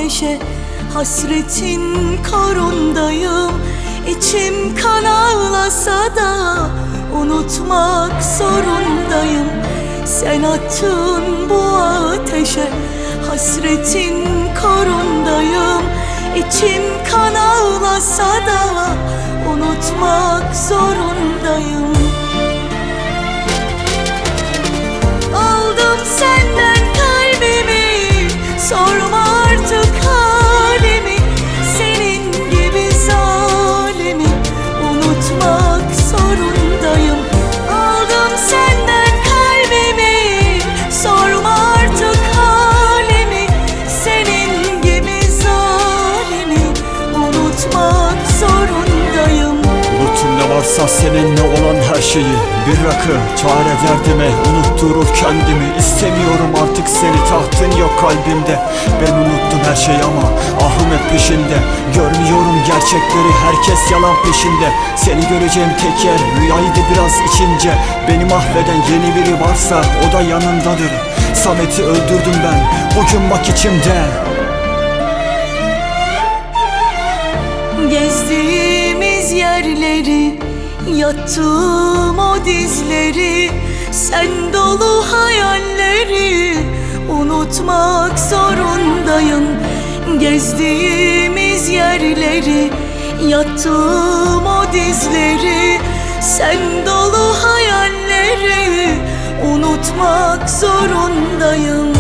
ateşe, hasretin korundayım. İçim kan ağlasa da unutmak zorundayım. Sen attın bu ateşe, hasretin korundayım. İçim kan ağlasa da unutmak zorundayım. Aldım senden kalbimi, sorma artık halimi. Senin gibi zalimi unutmak zorundayım. Aldım senden kalbimi, sorma artık halimi. Senin gibi zalimi unutmak zorundayım. Unuttum ne varsa seninle olan her şeyi. Bir rakı çare derdime, unutturur kendimi. İstemiyorum artık seni, tahtın yok kalbimde. Ben unuttum her şeyi ama ahım hep peşinde. Görmüyorum gerçekleri, herkes yalan peşinde. Seni göreceğim tek yer rüyaydı biraz içince. Beni mahveden yeni biri varsa o da yanındadır. Samet'i öldürdüm ben, bugün bak içimde. Gezdiğimiz yerleri, yattığım o dizleri, sen dolu hayalleri unutmak zorundayım. Gezdiğimiz yerleri, yattığım o dizleri, sen dolu hayalleri unutmak zorundayım.